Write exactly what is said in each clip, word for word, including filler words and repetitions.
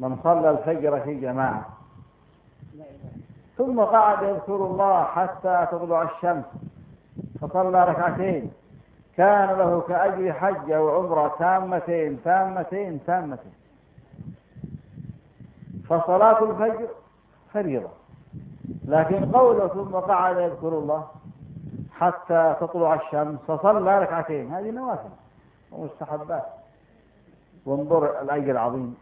من صلى الفجر في جماعة ثم قعد يذكر الله حتى تطلع الشمس فصلى ركعتين كان له كأجر حج أو عمرة تامتين تامتين تامتين. فصلاة الفجر فريضة، لكن قوله ثم قعد يذكر الله حتى تطلع الشمس فصلى ركعتين هذه نوافل ومستحبات. وانظر الأجر العظيم،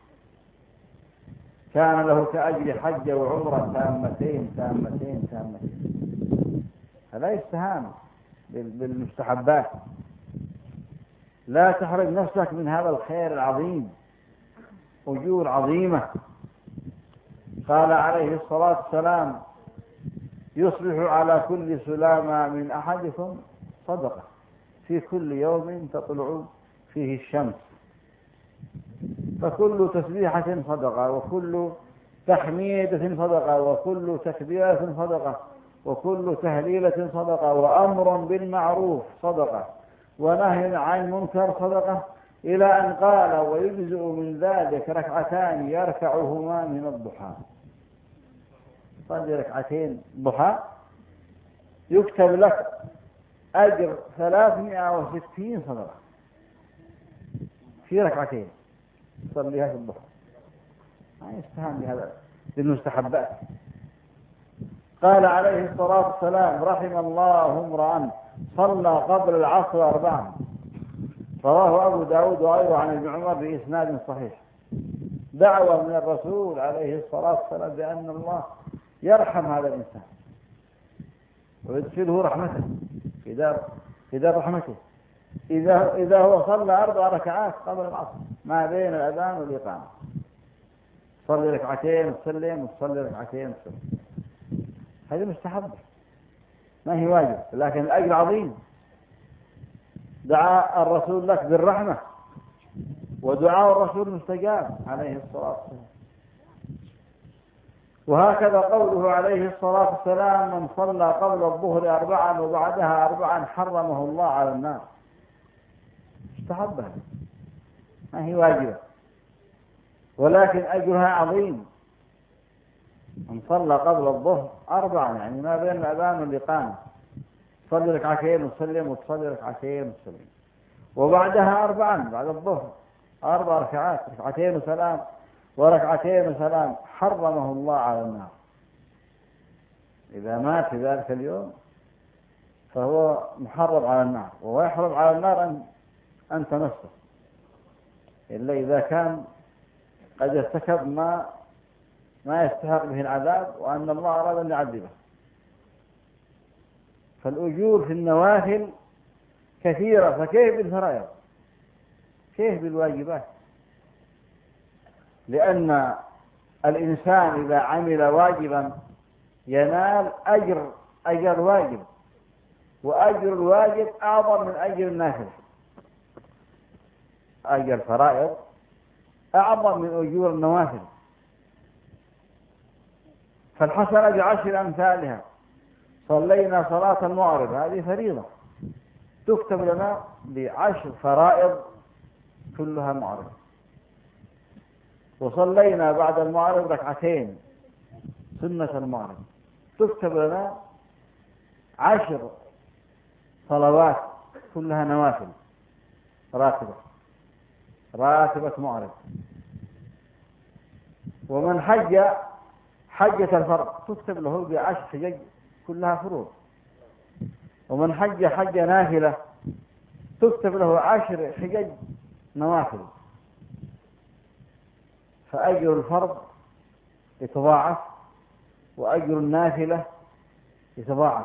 كان له كأجر حج وعمرة تامتين تامتين تامتين. هذا يستهان بالمستحبات. لا تحرج نفسك من هذا الخير العظيم، أجور عظيمة. قال عليه الصلاة والسلام يصبح على كل سلامة من أحدكم صدقة في كل يوم تطلع فيه الشمس، فكل تسبيحة صدقة، وكل تحميدة صدقة، وكل تكبيرة صدقة، وكل تهليلة صدقة، وأمر بالمعروف صدقة، ونهي عن منكر صدقة، إلى أن قال ويجزئ من ذلك ركعتان يركعهما من الضحى. صلي ركعتين ضحى يكتب لك أجر ثلاثمائة وستين صدقة في ركعتين صليها في الضحى. ما يستهان بهذا بالمستحبات. قال عليه الصلاة والسلام رحم الله امرأ صلى قبل العصر أربعا، رواه أبو داود وغيره عن ابن عمر بإسناد صحيح. دعوة من الرسول عليه الصلاة والسلام بأن الله يرحم هذا الإنسان ويدخله رحمته في دار في دار رحمته إذا إذا هو صلى أربع ركعات قبل العصر ما بين الأذان والإقامة. صلي ركعتين وسلم وصلي ركعتين وسلم. هذه مستحبة ما هي واجب، لكن الأجر عظيم. دعا الرسول لك بالرحمة، ودعاء الرسول مستجاب عليه الصلاة والسلام. وهكذا قوله عليه الصلاة والسلام من صلى قبل الظهر أربعا وبعدها أربعا حرمه الله على النار. مستحبة ما هي واجبة، ولكن أجرها عظيم. من صلى قبل الظهر أربعا يعني ما بين الأذان والإقامة صلي ركعتين وسلم وتصلي ركعتين وسلم، وبعدها أربعا بعد الظهر أربع ركعات ركعتين وسلام وركعتين وسلام حرمه الله على النار. إذا مات في ذلك اليوم فهو محرم على النار، وهو يحرم على النار أن أنت نفسه إلا إذا كان قد ارتكب ما ما يستحق به العذاب وأن الله أراد أن يعذبه. فالأجور في النوافل كثيرة، فكيف بالفرائض؟ كيف بالواجبات؟ لأن الإنسان إذا عمل واجبا ينال أجر أجر واجب، وأجر الواجب أعظم من أجر النافل. أجر الفرائض أعظم من أجور النوافل. فالحسنة بعشر أمثالها. صلينا صلاة المغرب هذه فريضة تكتب لنا بعشر فرائض كلها مغرب. وصلينا بعد المغرب ركعتين سنة المغرب تكتب لنا عشر صلوات كلها نوافل راتبة راتبة مغرب. ومن حج حجة الفرض تكتب له بعشر حجج كلها فروض. ومن حج حج نافلة تكتب له عشر حجج نوافل. فأجر الفرض يتضاعف وأجر النافلة يتضاعف.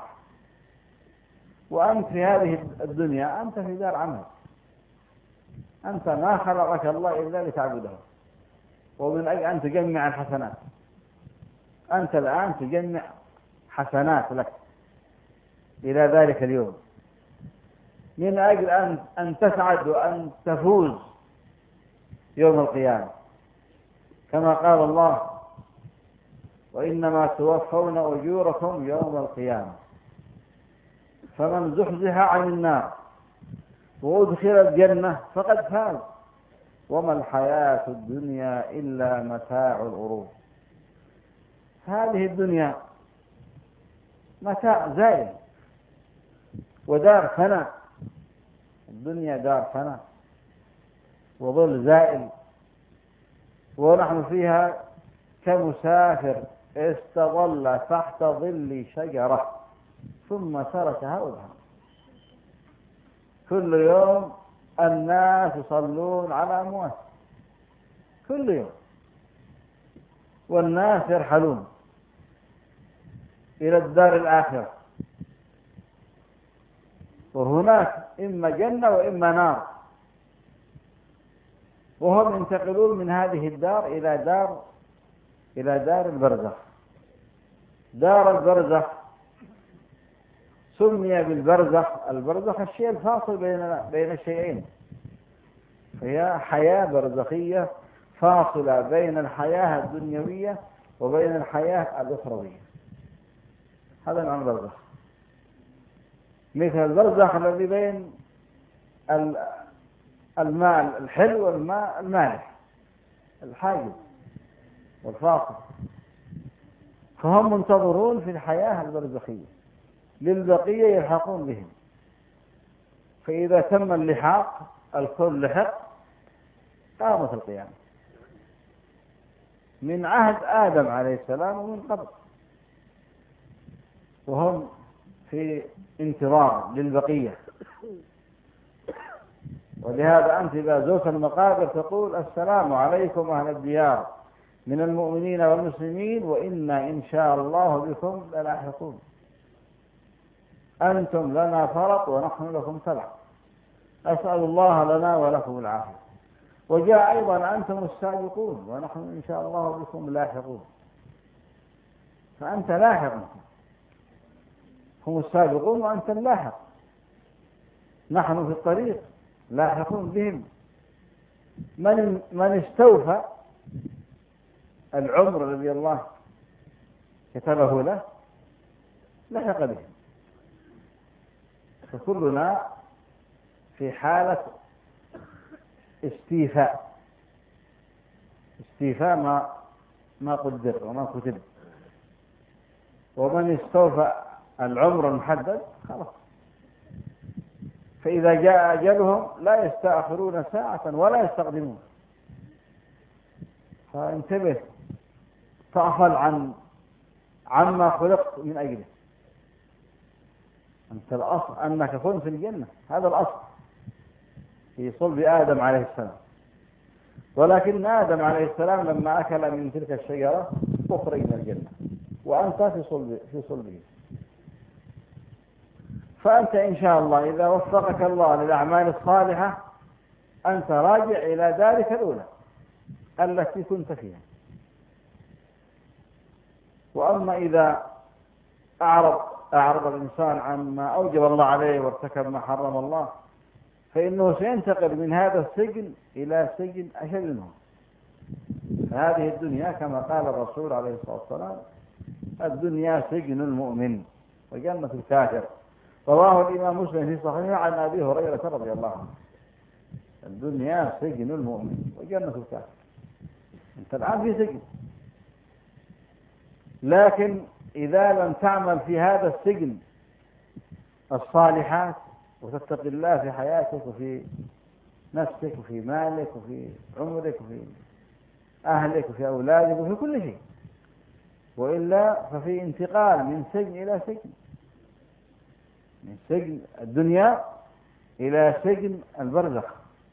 وأنت في هذه الدنيا أنت في دار عمل، أنت ما خلقك الله إلا لتعبده ومن أجل أن تجمع الحسنات. أنت الآن تجمع حسنات لك إلى ذلك اليوم من أجل أن أن تسعد وأن تفوز يوم القيامة، كما قال الله وإنما توفون أجوركم يوم القيامة. فمن زحزح عن النار وأدخل الجنة فقد فاز. وما الحياة الدنيا إلا متاع الغرور. هذه الدنيا متاع زائل ودار فناء، الدنيا دار فناء وظل زائل، ونحن فيها كمسافر استظل تحت ظل شجرة ثم تركها وذهب. كل يوم الناس يصلون على أموات، كل يوم، والناس يرحلون إلى الدار الآخرة، وهناك إما جنة وإما نار، وهم ينتقلون من هذه الدار إلى دار إلى دار البرزخ. دار البرزخ سمي بالبرزخ، البرزخ الشيء الفاصل بين بين الشيئين، فهي حياة برزخية فاصلة بين الحياة الدنيوية وبين الحياة الأخروية. هذا معنى البرزخ، مثل البرزخ الذي بين الماء الحلو والماء المالح، الحاجز والفاصل، فهم منتظرون في الحياة البرزخية للبقية يلحقون بهم، فإذا تم اللحاق الكل لحق قامت القيامة من عهد آدم عليه السلام ومن قبل، وهم في انتظار للبقية. ولهذا أنت إذا زرت المقابر تقول السلام عليكم أهل الديار من المؤمنين والمسلمين وإنا إن شاء الله بكم للاحقون، أنتم لنا فرط ونحن لكم تبع، أسأل الله لنا ولكم العافية. وجاء أيضا أنتم السابقون ونحن إن شاء الله بكم لاحقون، فأنت لاحق، هم السابقون وأنت اللاحق، نحن في الطريق لاحقون بهم. من من استوفى العمر الذي الله كتبه له لحق بهم، فكلنا في حالة استيفاء، استيفاء ما ما قدر وما كتب. ومن استوفى العمر المحدد خلاص، فإذا جاء أجلهم لا يستأخرون ساعة ولا يستقدمون. فانتبه، تغفل عن عما خلقت من أجله. أنت الأصل أنك كنت في الجنة، هذا الأصل في صلب آدم عليه السلام، ولكن آدم عليه السلام لما أكل من تلك الشجرة أخرج من الجنة وأنت في صلب في صلبه. فأنت إن شاء الله إذا وفقك الله للأعمال الصالحة أنت راجع إلى دارك الأولى التي كنت فيها. وأما إذا أعرض أعرض الإنسان عما أوجب الله عليه وارتكب ما حرم الله فإنه سينتقل من هذا السجن إلى سجن أشد منه. هذه الدنيا كما قال الرسول عليه الصلاة والسلام الدنيا سجن المؤمن وجنة الكافر. رواه الإمام مسلم في صحيحه عن أبي هريرة رضي الله عنه. الدنيا سجن المؤمن وجنة الكافر. أنت الآن في سجن، لكن إذا لم تعمل في هذا السجن الصالحات وتتقي الله في حياتك وفي نفسك وفي مالك وفي عمرك وفي أهلك وفي أولادك وفي كل شيء، وإلا ففي انتقال من سجن إلى سجن، من سجن الدنيا إلى سجن البرزخ،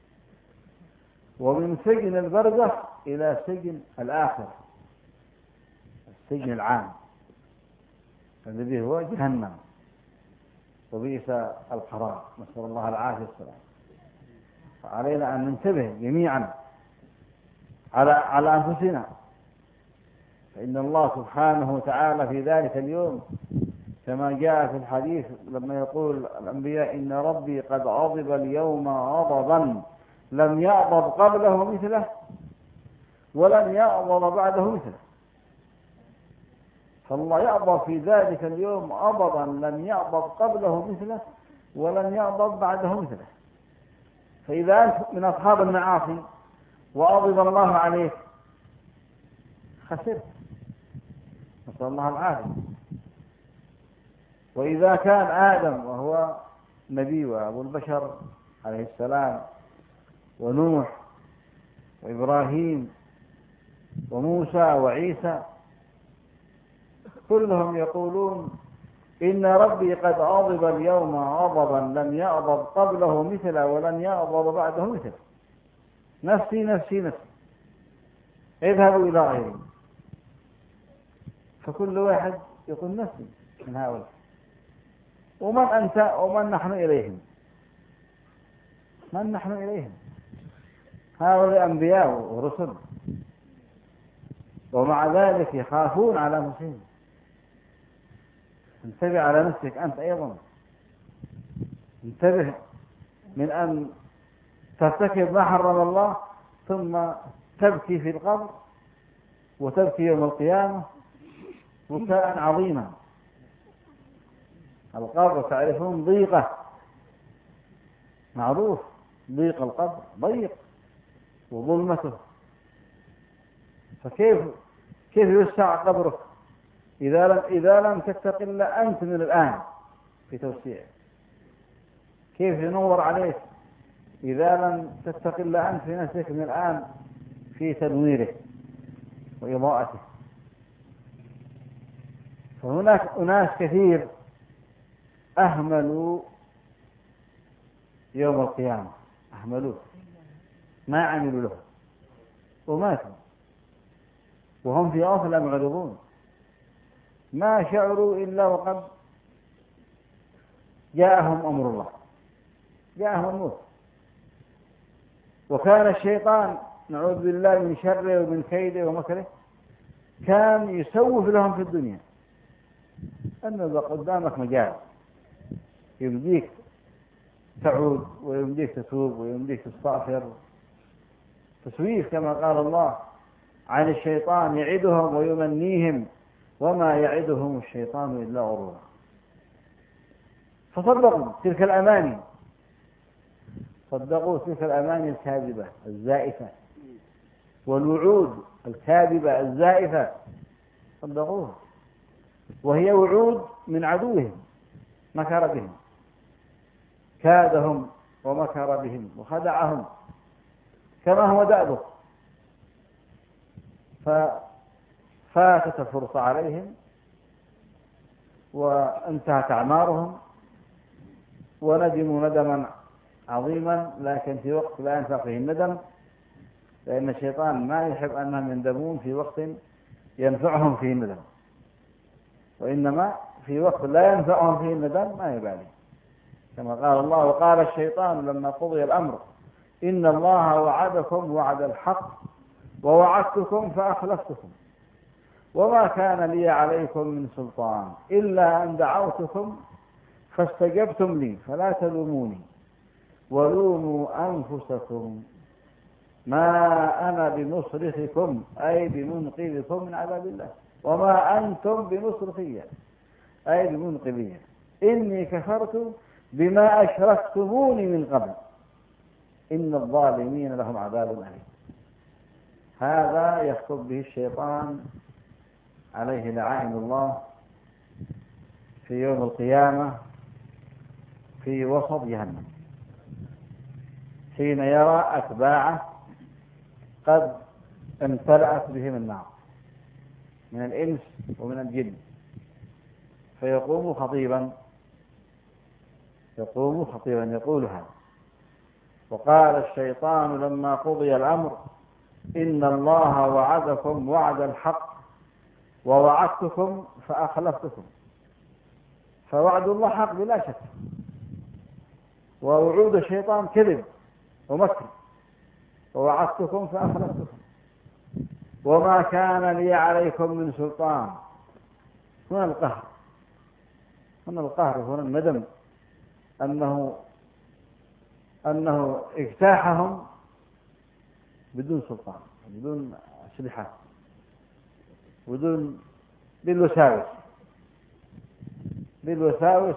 ومن سجن البرزخ إلى سجن الآخرة، السجن العام الذي هو جهنم وبئس القرار، نسأل الله العافية والسلام. فعلينا أن ننتبه جميعا على على أنفسنا، فإن الله سبحانه وتعالى في ذلك اليوم كما جاء في الحديث لما يقول الأنبياء إن ربي قد غضب اليوم غضبا لم يغضب قبله مثله ولن يغضب بعده مثله. فالله يغضب في ذلك اليوم غضبا لم يغضب قبله مثله ولن يغضب بعده مثله. فإذا أنت من أصحاب المعاصي وغضب الله عليك خسرت، نسأل الله العافية. وإذا كان آدم وهو نبي وأبو البشر عليه السلام، ونوح وإبراهيم وموسى وعيسى، كلهم يقولون إن ربي قد غضب اليوم غضبا لم يغضب قبله مثله ولن يغضب بعده مثله، نفسي نفسي نفسي، اذهبوا إلى غيري. فكل واحد يقول نفسي من هؤلاء. ومن أنت ومن نحن إليهم؟ من نحن إليهم؟ هؤلاء أنبياء ورسل، ومع ذلك يخافون على أنفسهم. انتبه على نفسك أنت أيضا، انتبه من أن ترتكب ما حرم الله ثم تبكي في القبر وتبكي يوم القيامة بكاء عظيما. القبر تعرفون ضيقة، معروف ضيق القبر، ضيق وظلمته، فكيف كيف يوسع قبرك إذا لم إذا لم تتق إلا أنت من الآن في توسيعه؟ كيف ينور عليك إذا لم تتق إلا أنت في نفسك من الآن في تنويره وإضاءته؟ فهناك أناس كثير أهملوا يوم القيامة، أهملوه، ما عملوا له وماتوا وهم في غفلة معرضون، ما شعروا إلا وقد جاءهم أمر الله، جاءهم الموت. وكان الشيطان نعوذ بالله من شره ومن كيده ومكره كان يسوف لهم في الدنيا أنه إذا قدامك مجال يمديك تعود ويمديك تتوب ويمديك تستغفر، تسويف كما قال الله عن الشيطان يعدهم ويمنيهم وما يعدهم الشيطان إلا غرورا. فصدقوا تلك الأماني، صدقوا تلك الأماني الكاذبة الزائفة والوعود الكاذبة الزائفة، صدقوها، وهي وعود من عدوهم مكر بهم، كادهم ومكر بهم وخدعهم كما هو دأبه، ففاتت الفرصة عليهم وانتهت أعمارهم وندموا ندما عظيما، لكن في وقت لا ينفع فيه الندم، لأن الشيطان ما يحب أنهم يندمون في وقت ينفعهم فيه الندم، وإنما في وقت لا ينفعهم فيه الندم ما يبالي، كما قال الله وقال الشيطان لما قضي الأمر إن الله وعدكم وعد الحق ووعدتكم فأخلفتكم وما كان لي عليكم من سلطان إلا أن دعوتكم فاستجبتم لي فلا تلوموني ولوموا أنفسكم ما أنا بمصرخكم أي بمنقذكم من عذاب الله وما أنتم بمصرخية أي بمنقذية إني كفرت بما أشركتموني من قبل إن الظالمين لهم عذاب أليم. هذا يخطب به الشيطان عليه لعائن الله في يوم القيامة في وسط جهنم، حين يرى أتباعه قد امتلأت بهم النار من الإنس ومن الجن، فيقوم خطيبا يقوم خطيبا يقول هذا وقال الشيطان لما قضي الأمر إن الله وعدكم وعد الحق ووعدتكم فأخلفتكم. فوعد الله حق بلا شك، ووعود الشيطان كذب ومكر، ووعدتكم فأخلفتكم وما كان لي عليكم من سلطان. هنا القهر، هنا القهر، هنا الندم أنه أنه اجتاحهم بدون سلطان، بدون أسلحة، بدون بالوساوس بالوساوس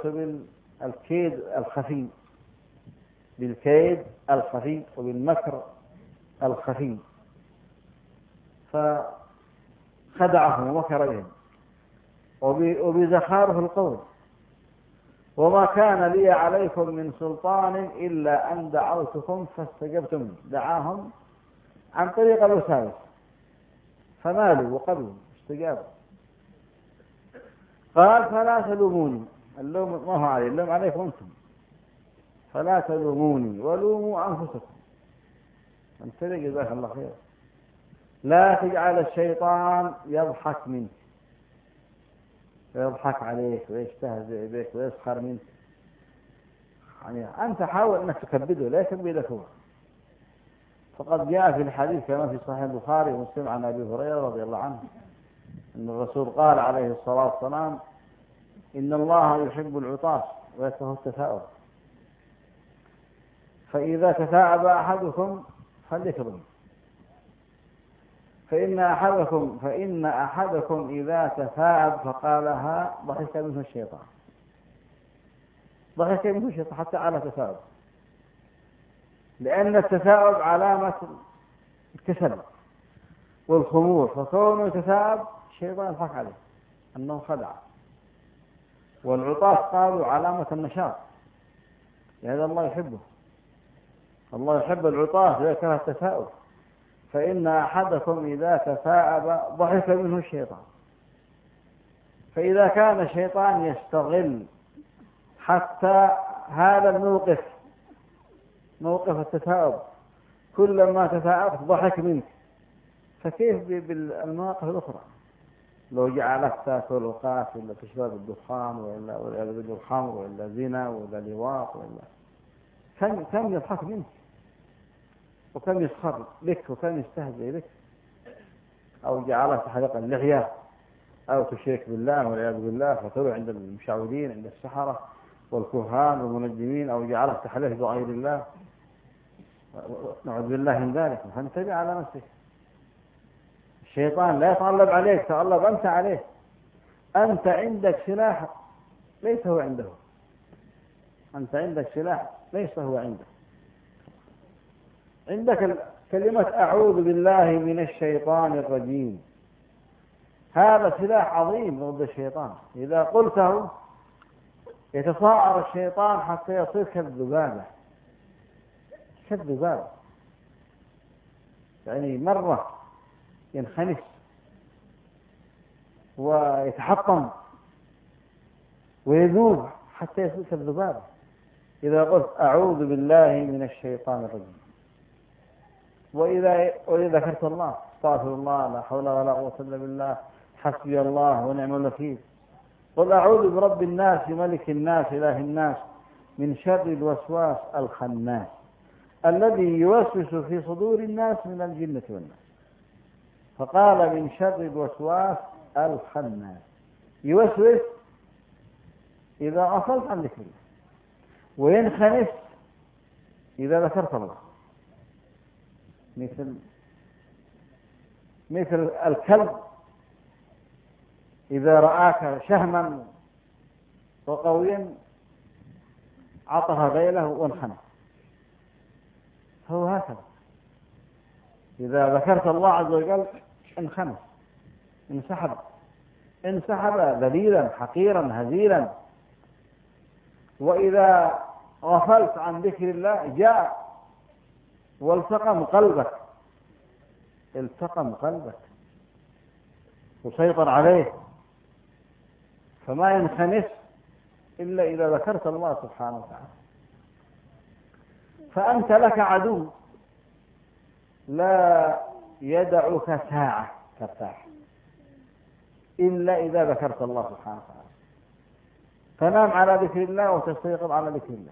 وبالكيد الخفي، بالكيد الخفي وبالمكر الخفي، فخدعهم ومكر بهم وبزخارف القول. وما كان لي عليكم من سلطان إلا أن دعوتكم فاستجبتم لي. دعاهم عن طريق الوساوس فمالوا وقبلوا استجابوا. قال فلا تلوموني، اللوم ما هو علي، اللوم عليكم أنتم. فلا تلوموني ولوموا أنفسكم. انتبه جزاك الله خير. لا تجعل الشيطان يضحك منك ويضحك عليك ويستهزئ بك ويسخر منك. يعني أنت حاول أنك تكبده لا يكبدك هو. فقد جاء في الحديث كما في صحيح البخاري ومسلم عن أبي هريرة رضي الله عنه أن الرسول قال عليه الصلاة والسلام: إن الله يحب العطاس ويكره التثاؤب، فإذا تثاءب أحدكم فليكظم، فإن أحدكم فإن أحدكم إذا تثاءب فقالها ضحك منه الشيطان. ضحك منه الشيطان حتى على تثاؤب، لأن التثاؤب علامة الكسل والخمول، فكونه يتثاءب الشيطان يضحك عليه أنه خدع. والعطاس قالوا علامة النشاط، لهذا الله يحبه. الله يحب العطاس ويكره التثاؤب. فإن أحدكم إذا تثاءب ضحك منه الشيطان. فإذا كان الشيطان يستغل حتى هذا الموقف، موقف التثاؤب، كلما تثاءبت ضحك منك، فكيف بالمواقف الأخرى؟ لو جعلك تاكل وقاتل ولا تشرب الدخان ولا ولا الخمر ولا زنا ولا لواط ولا كم كم يضحك منك وكم يسخر بك وكم يستهزئ بك. أو جعلك تحلق اللحية أو تشرك بالله والعياذ بالله فتروح عند المشعوذين عند السحرة والكهان والمنجمين، أو جعلك تحلف بغير الله، نعوذ بالله من ذلك. فانتبه على نفسك. الشيطان لا يتغلب عليك، تغلب أنت عليه. أنت عندك سلاح ليس هو عنده، أنت عندك سلاح ليس هو عنده. عندك كلمة أعوذ بالله من الشيطان الرجيم، هذا سلاح عظيم ضد الشيطان. إذا قلته يتصاعر الشيطان حتى يصير كالذبابة، كالذبابة، يعني مرة ينخنس ويتحطم ويذوب حتى يصير كالذبابة. إذا قلت أعوذ بالله من الشيطان الرجيم، وإذا وإذا ذكرت الله استغفر الله لا حول ولا قوة إلا بالله حسبي الله ونعم الوكيل، قل أعوذ برب الناس ملك الناس إله الناس من شر الوسواس الخناس الذي يوسوس في صدور الناس من الجنة والناس. فقال من شر الوسواس الخناس، يوسوس إذا غفلت عن ذكر الله، وينخنس إذا ذكرت الله، مثل مثل الكلب إذا رآك شهما وقويا عطف ذيله وانخنس. هو هكذا، إذا ذكرت الله عز وجل انخنس، انسحب انسحب ذليلا حقيرا هزيلا. وإذا غفلت عن ذكر الله جاء والتقم قلبك، التقم قلبك وسيطر عليه، فما ينخنس إلا إذا ذكرت الله سبحانه وتعالى. فأنت لك عدو لا يدعك ساعة ترتاح إلا إذا ذكرت الله سبحانه وتعالى. فنام على ذكر الله وتستيقظ على ذكر الله،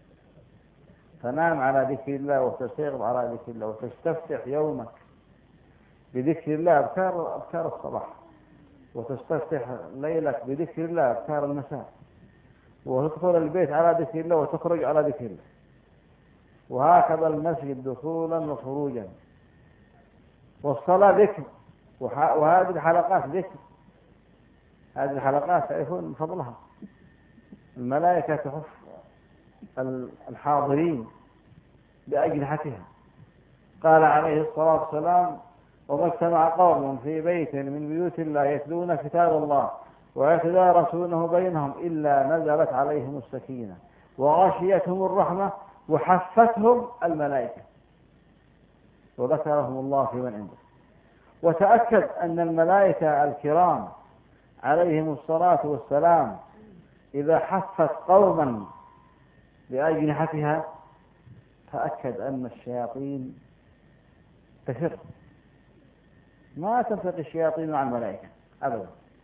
فنام على ذكر الله وتستيقظ على ذكر الله، وتستفتح يومك بذكر الله أذكار أذكار الصباح، وتستفتح ليلك بذكر الله أذكار المساء، وتدخل البيت على ذكر الله وتخرج على ذكر الله، وهكذا المسجد دخولا وخروجا، والصلاة ذكر، وهذه الحلقات ذكر. هذه الحلقات تعرفون من فضلها، الملائكة تحف الحاضرين بأجنحتها قال عليه الصلاة والسلام: وما اجتمع قوم في بيت من بيوت الله يتلون كتاب الله ويتدارسونه بينهم إلا نزلت عليهم السكينة وغشيتهم الرحمة وحفتهم الملائكة وذكرهم الله في من عنده. وتأكد أن الملائكة الكرام عليهم الصلاة والسلام إذا حفت قوما بأجنحتها تأكد أن الشياطين تفر، ما تلتقي الشياطين مع الملائكة أبدا.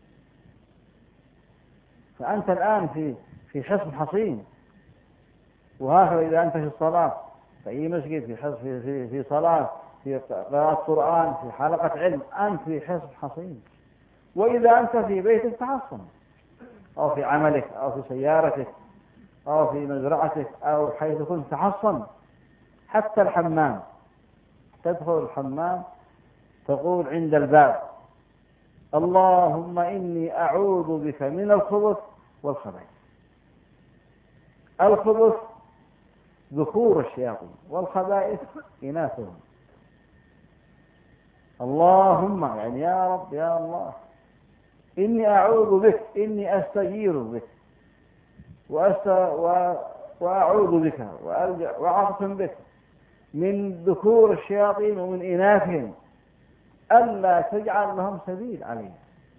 فأنت الآن في في حصن حصين، وهكذا إذا أنت في الصلاة في أي مسجد، في حصن في في في صلاة، في قراءة قرآن، في حلقة علم، أنت في حصن حصين. وإذا أنت في بيتك تحصن، أو في عملك، أو في سيارتك، أو في مزرعتك، أو حيث كنت تحصن. حتى الحمام، تدخل الحمام تقول عند الباب: اللهم إني أعوذ بك من الخبث والخبائث. الخبث ذكور الشياطين والخبائث إناثهم. اللهم يعني يا رب يا الله إني أعوذ بك، إني أستجير بك وأست... و... وأعوذ بك وألجأ وأعتصم بك من ذكور الشياطين ومن إناثهم ألا تجعل لهم سبيل عليهم.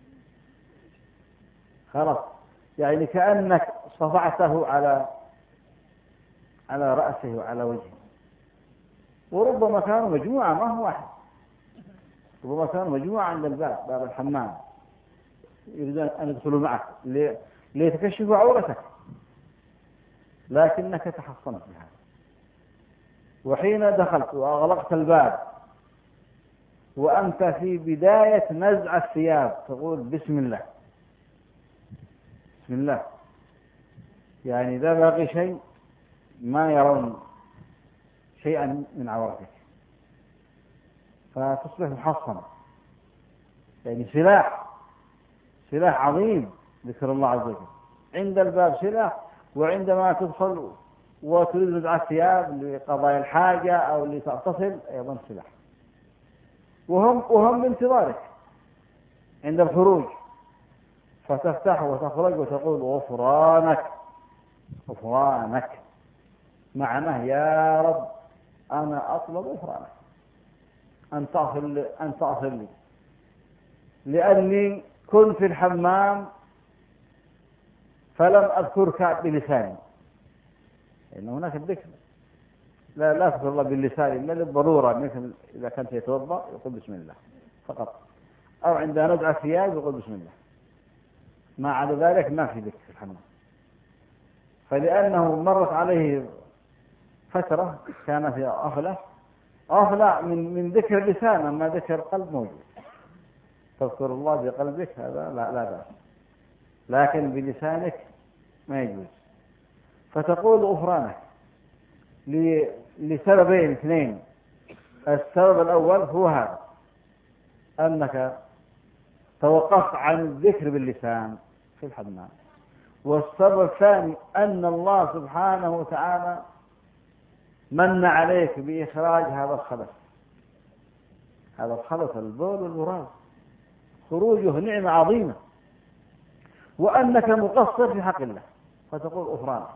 خلاص، يعني كأنك صفعته على على رأسه وعلى وجهه. وربما كانوا مجموعة، ما هو واحد، ربما كانوا مجموعة عند الباب، باب الحمام، يريدون أن يدخلوا معك ليتكشفوا عورتك، لكنك تحصنت بهذا. وحين دخلت وأغلقت الباب وأنت في بداية نزع الثياب تقول: بسم الله بسم الله، يعني إذا باقي شيء ما يرون شيئا من عورتك، فتصبح محصنة. يعني سلاح سلاح عظيم ذكر الله عز وجل عند الباب سلاح، وعندما تدخل وتريد نزع الثياب لقضاء الحاجة أو لتغتسل أيضا سلاح. وهم وهم بانتظارك عند الخروج، فتفتح وتخرج وتقول: غفرانك غفرانك، معناه يا رب أنا أطلب غفرانك، أن تغفر لي أن تغفر لي لأني كنت في الحمام فلم أذكرك بلساني. لأن هناك الذكر لا لا تذكر الله باللسان إلا للضرورة، مثل إذا كنت يتوضأ يقول بسم الله فقط، أو عند نزع الثياب يقول بسم الله، ما عدا ذلك ما في ذكر في الحمام. فلأنه مرت عليه فترة كان في غفلة غفلة من من ذكر اللسان، أما ذكر القلب موجود. تذكر الله بقلبك هذا لا لا بأس، لكن بلسانك ما يجوز. فتقول غفرانك لسببين اثنين. السبب الأول هو هذا، أنك توقفت عن الذكر باللسان في الحمام. والسبب الثاني أن الله سبحانه وتعالى من عليك بإخراج هذا الخبث، هذا الخبث البول والبراز، خروجه نعمة عظيمة، وأنك مقصر في حق الله، فتقول غفرانك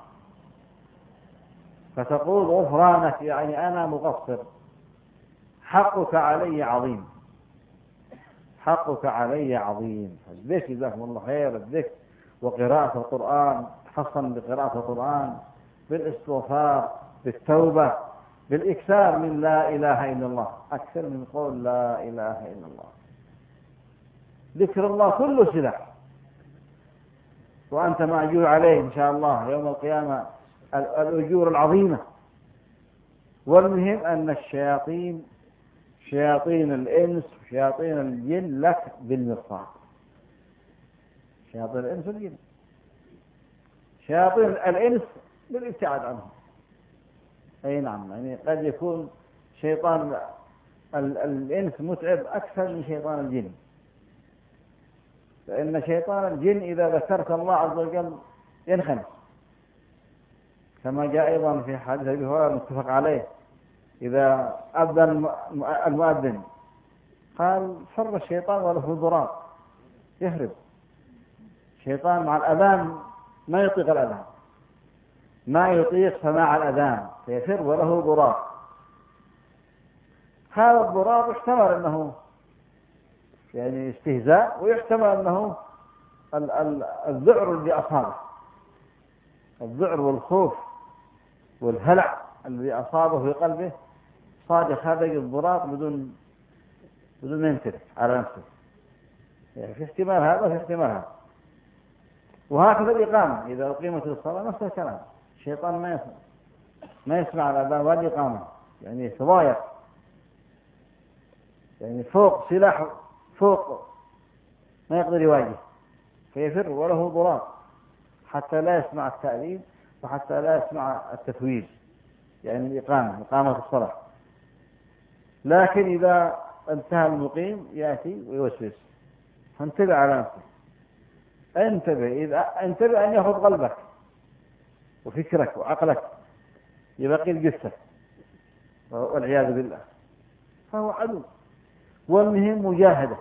فتقول غفرانك يعني أنا مقصر، حقك علي عظيم، حقك علي عظيم. الذكر جزاكم الله خير، الذكر وقراءة القرآن، تحصن بقراءة القرآن، بالاستغفار، بالتوبة، بالإكثار من لا إله إلا الله، أكثر من قول لا إله إلا الله. ذكر الله كله سلاح، وأنت مأجور عليه إن شاء الله يوم القيامة الأجور العظيمة. والمهم أن الشياطين، شياطين الإنس وشياطين الجن لك بالمرصاد. شياطين الإنس والجن، شياطين الإنس بالابتعاد عنهم. أي نعم، يعني قد يكون شيطان الإنس متعب أكثر من شيطان الجن، فإن شيطان الجن إذا ذكرت الله عز وجل ينخنس، كما جاء أيضا في حديث أبي هريرة متفق عليه إذا أذن المؤذن قال فر الشيطان وله ضراب يهرب. الشيطان مع الأذان ما يطيق الأذان، ما يطيق سماع الأذان فيفر وله ضراب. هذا الضراب يحتمل أنه يعني استهزاء، ويحتمل أنه الذعر اللي أصابه، الذعر والخوف والهلع الذي أصابه في قلبه صاد خارج الضراب بدون بدون ما ينتبه على نفسه. يعني في احتمال هذا في احتمال هذا. وهكذا الإقامة إذا أقيمت الصلاة نفس الكلام، الشيطان ما يسمع ما يسمع الأذان ولا الإقامة، يعني يتضايق، يعني فوق سلاح فوق ما يقدر يواجه فيفر وله ضراب حتى لا يسمع التأذين وحتى لا يسمع التتويج، يعني الإقامة إقامة الصلاة. لكن إذا انتهى المقيم يأتي ويوسوس، فانتبه على نفسك، انتبه إذا انتبه أن يأخذ قلبك وفكرك وعقلك يبقي الجثة والعياذ بالله، فهو عدو. والمهم مجاهدة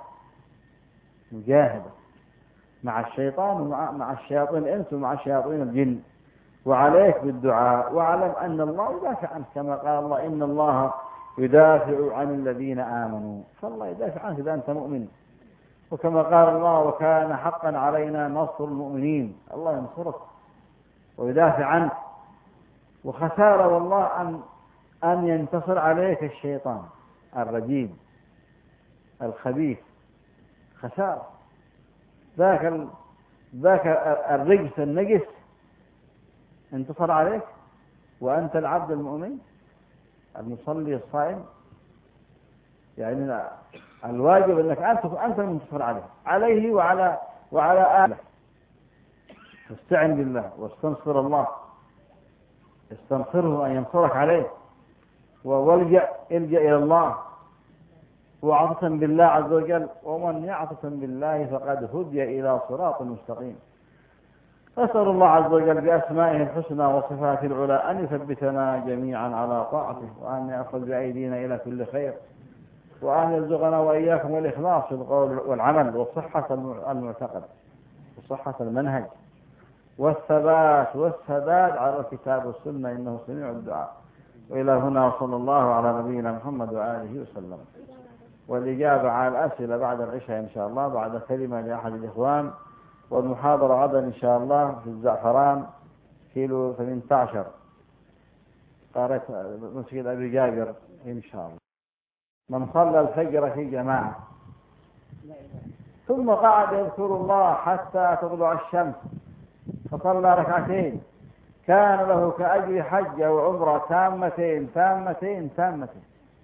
مجاهدة مع الشيطان ومع مع الشياطين الإنس ومع شياطين الجن، وعليك بالدعاء، واعلم أن الله يدافع عنك كما قال الله إن الله يدافع عن الذين آمنوا، فالله يدافع عنك إذا أنت مؤمن. وكما قال الله وكان حقا علينا نصر المؤمنين، الله ينصرك ويدافع عنك. وخسارة والله أن أن ينتصر عليك الشيطان الرجيم الخبيث، خسارة. ذاك ال... ذاك الرجس النجس انتصر عليك وأنت العبد المؤمن المصلي الصائم، يعني الواجب أنك أنت أنت المنتصر عليه عليه وعلى وعلى آله. فاستعن بالله واستنصر الله، استنصره أن ينصرك عليه، والجأ الجأ إلى الله واعتصم بالله عز وجل، ومن يعتصم بالله فقد هدي إلى صراط مستقيم. أسأل الله عز وجل بأسمائه الحسنى وصفاته العلى أن يثبتنا جميعا على طاعته، وأن يأخذ بأيدينا إلى كل خير، وأن يرزقنا وإياكم الإخلاص في القول والعمل وصحة المعتقد وصحة المنهج والثبات والسداد على الكتاب والسنة، إنه سميع الدعاء. وإلى هنا وصلى الله على نبينا محمد وآله وسلم. والإجابة على الأسئلة بعد العشاء إن شاء الله، بعد كلمة لأحد الإخوان. والمحاضرة غدا إن شاء الله في الزعفران كيلو ثمانية عشر قارة مسجد أبي جابر إن شاء الله. من صلى الفجر في جماعة ثم قعد يذكر الله حتى تطلع الشمس فصلى ركعتين كان له كأجر حج وعمرة تامتين تامتين تامتين.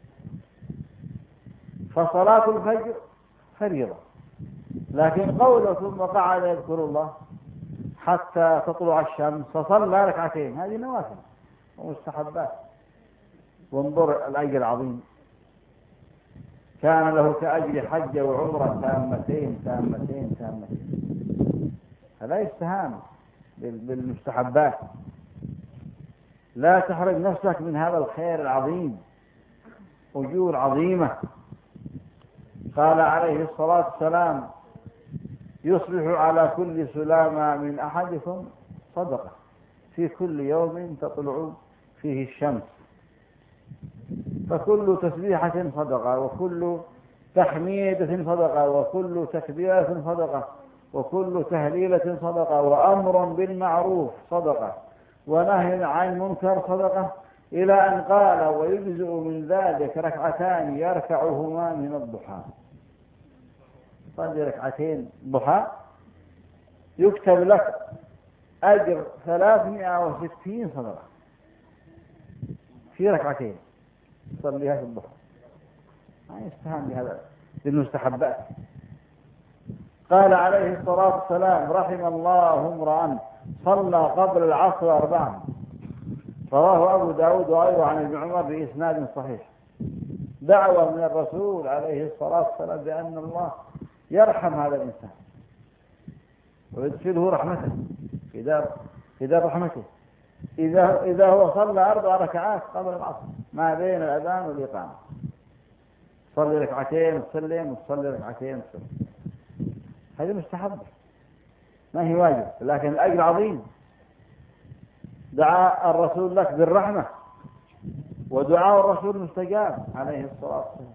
فصلاة الفجر فريضة، لكن قوله ثم قعد يذكر الله حتى تطلع الشمس فصلى ركعتين هذه نوافل ومستحبات. وانظر الأجر العظيم، كان له كأجر حج وعمرة تامتين تامتين تامتين. فلا يستهان بالمستحبات، لا تحرج نفسك من هذا الخير العظيم، أجور عظيمة. قال عليه الصلاة والسلام يصبح على كل سلامة من أحدكم صدقة في كل يوم تطلع فيه الشمس، فكل تسبيحة صدقة، وكل تحميدة صدقة، وكل تكبيرة صدقة، وكل تهليلة صدقة، وأمر بالمعروف صدقة، ونهي عن المنكر صدقة، إلى أن قال ويجزئ من ذلك ركعتان يركعهما من الضحى. صلي ركعتين ضحى يكتب لك أجر ثلاثمائة وستين صدقة في ركعتين صليها في الضحى. ما يستهان بهذا بالمستحبات. قال عليه الصلاة والسلام رحم الله امرأ صلى قبل العصر أربعا، رواه أبو داود وغيره عن ابن عمر بإسناد صحيح. دعوة من الرسول عليه الصلاة والسلام بأن الله يرحم هذا الإنسان ويدخله رحمته في دار في دار رحمته إذا إذا هو صلى أربع ركعات قبل العصر ما بين الأذان والإقامة، تصلي ركعتين وتسلم وتصلي ركعتين وتسلم، هذه مستحبة ما هي واجب، لكن الأجر عظيم. دعا الرسول لك بالرحمة، ودعاء الرسول مستجاب عليه الصلاة والسلام.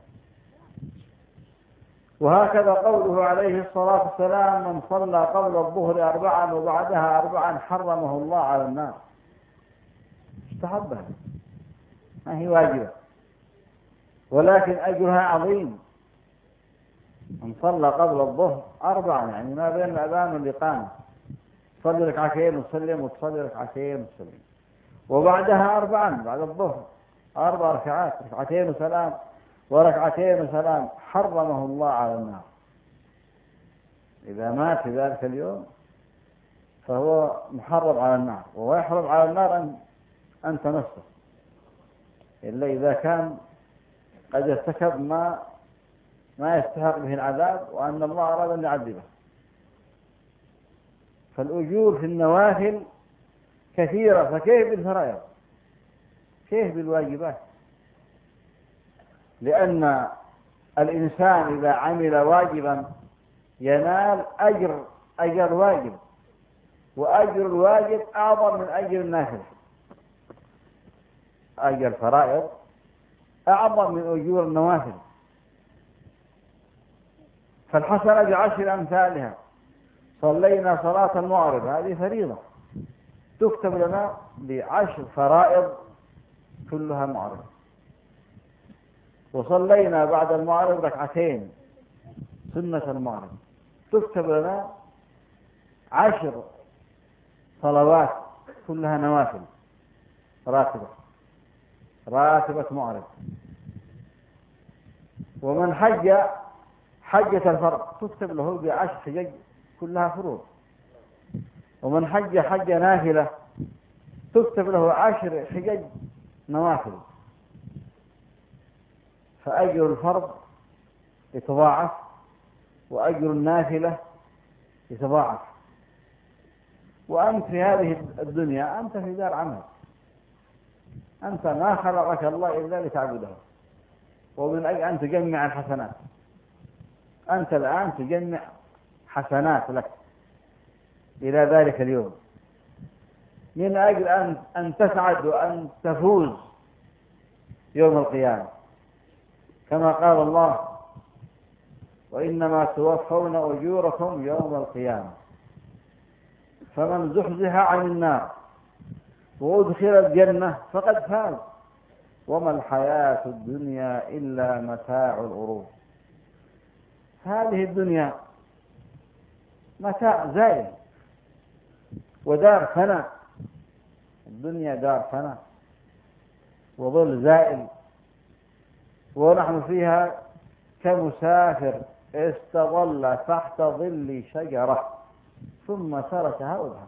وهكذا قوله عليه الصلاة والسلام: من صلى قبل الظهر أربعا وبعدها أربعا حرمه الله على النار. مستحبة ما هي واجبة، ولكن أجرها عظيم. من صلى قبل الظهر أربعا يعني ما بين الأذان والإقامة، تصلي ركعتين وتسلم وتصلي ركعتين وتسلم، وبعدها أربعا بعد الظهر أربع ركعات، ركعتين وسلام وركعتين وسلام، حرمه الله على النار. إذا مات في ذلك اليوم فهو محرم على النار، وهو يحرم على النار أن أن تمسه، إلا إذا كان قد ارتكب ما ما يستحق به العذاب وأن الله أراد أن يعذبه. فالأجور في النوافل كثيرة، فكيف بالفرائض؟ كيف بالواجبات؟ لأن الإنسان إذا عمل واجبا ينال أجر أجر واجب، وأجر الواجب أعظم من أجر النافلة. أجر الفرائض أعظم من أجور النوافل، فالحسنة بعشر أمثالها. صلينا صلاة المغرب، هذه فريضة تكتب لنا بعشر فرائض كلها معرض. وصلينا بعد المغرب ركعتين سنة المغرب، تكتب لنا عشر صلوات كلها نوافل راتبة راتبة معرض. ومن حج حجة الفرض تكتب له بعشر حجج كلها فروض. ومن حج حج نافلة تكتب له عشر حجج نوافل. فأجر الفرض يتضاعف وأجر النافلة يتضاعف. وأنت في هذه الدنيا أنت في دار عمل، أنت ما خلقك الله إلا لتعبده، ومن أجل أن تجمع الحسنات. أنت الآن تجمع حسنات لك إلى ذلك اليوم، من أجل أن أن تسعد وأن تفوز يوم القيامة، كما قال الله: وإنما توفون أجوركم يوم القيامة. فمن زحزح عن النار وأدخل الجنة فقد فاز، وما الحياة الدنيا إلا متاع الغرور. هذه الدنيا متاع زائل ودار فناء، الدنيا دار فناء وظل زائل، ونحن فيها كمسافر استظل تحت ظل شجرة ثم تركها وذهب.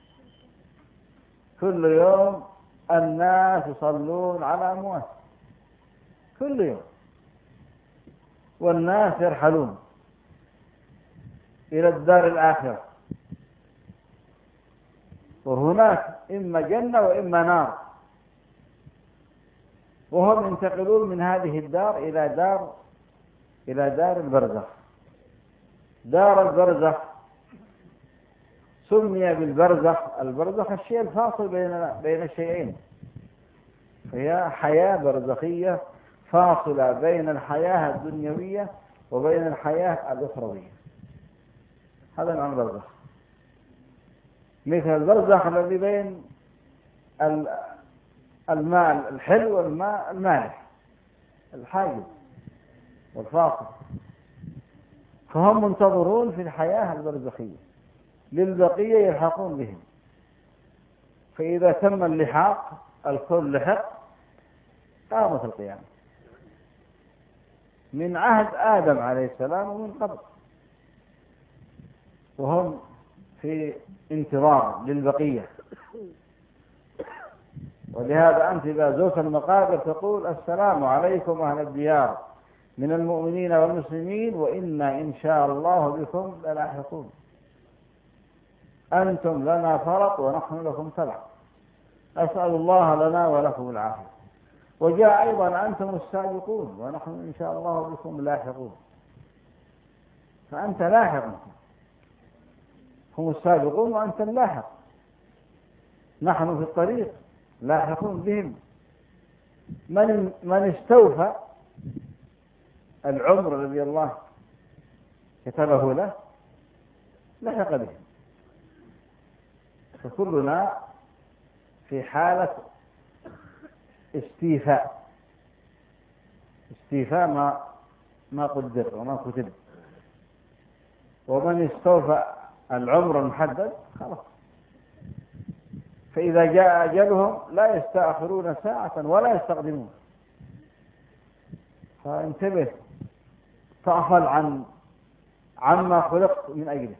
كل يوم الناس يصلون على أموات، كل يوم، والناس يرحلون إلى الدار الآخرة، وهناك إما جنة وإما نار، وهم ينتقلون من هذه الدار إلى دار إلى دار البرزخ. دار البرزخ سمي بالبرزخ، البرزخ الشيء الفاصل بين بين الشيئين، فهي حياة برزخية فاصلة بين الحياة الدنيوية وبين الحياة الأخروية. هذا معنى البرزخ، مثل البرزخ الذي بين الماء الحلو والماء المالح، الحاجز والفاصل. فهم منتظرون في الحياة البرزخية، للبقية يلحقون بهم. فإذا تم اللحاق الكل لحق قامت القيامة، من عهد آدم عليه السلام ومن قبل، وهم في انتظار للبقية. ولهذا أنت إذا زرت المقابر تقول: السلام عليكم أهل الديار من المؤمنين والمسلمين وإنا إن شاء الله بكم للاحقون، أنتم لنا فرط ونحن لكم تبع، أسأل الله لنا ولكم العافية. وجاء أيضا أنتم السابقون ونحن إن شاء الله بكم لاحقون. فأنت لاحق، هم السابقون وأنت اللاحق، نحن في الطريق لاحقون بهم. من من استوفى العمر الذي الله كتبه له لحق بهم. فكلنا في حالة استيفاء استيفاء ما ما قدر وما كتب. ومن استوفى العمر المحدد خلاص، فإذا جاء أجلهم لا يستأخرون ساعة ولا يستقدمون. فانتبه، تغفل عن عما خلقت من أجله.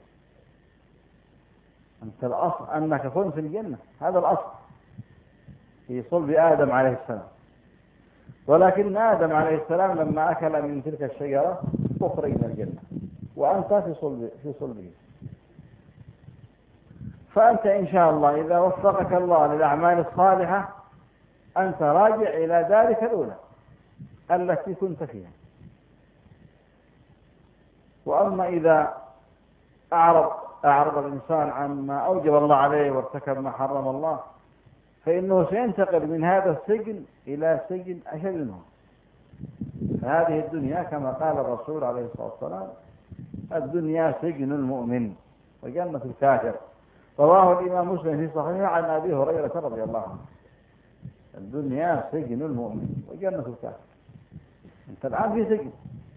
أنت الأصل أنك كنت في الجنة، هذا الأصل في صلب آدم عليه السلام. ولكن آدم عليه السلام لما أكل من تلك الشجرة أخرج من الجنة وأنت في صلب في صلبه. فأنت إن شاء الله إذا وفقك الله للأعمال الصالحة أنت راجع إلى ذلك الأولى التي كنت فيها. وأما إذا أعرض أعرض الإنسان عما أوجب الله عليه وارتكب ما حرم الله فإنه سينتقل من هذا السجن إلى سجن أشد منه. فهذه الدنيا كما قال الرسول عليه الصلاة والسلام الدنيا سجن المؤمن وجنة الكافر. رواه الإمام مسلم في صحيحه عن أبي هريرة رضي الله عنه. الدنيا سجن المؤمن وجنة الكافر. أنت الآن في سجن،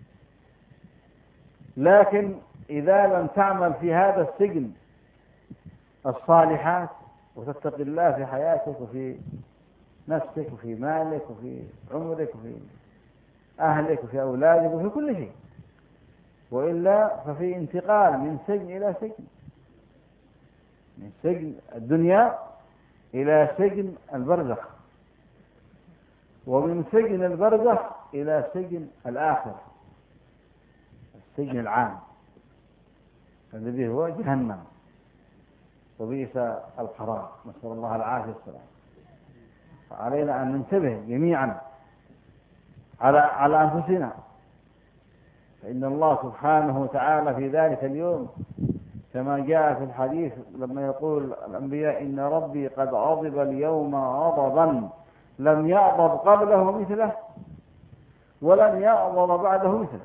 لكن إذا لم تعمل في هذا السجن الصالحات وتتقي الله في حياتك وفي نفسك وفي مالك وفي عمرك وفي أهلك وفي أولادك وفي كل شيء، وإلا ففي انتقال من سجن إلى سجن، من سجن الدنيا إلى سجن البرزخ، ومن سجن البرزخ إلى سجن الآخر السجن العام الذي هو جهنم وبئس القرار، نسأل الله العافية والسلام. فعلينا أن ننتبه جميعا على على أنفسنا، فإن الله سبحانه وتعالى في ذلك اليوم كما جاء في الحديث لما يقول الأنبياء إن ربي قد غضب اليوم غضبا لم يغضب قبله مثله ولن يغضب بعده مثله.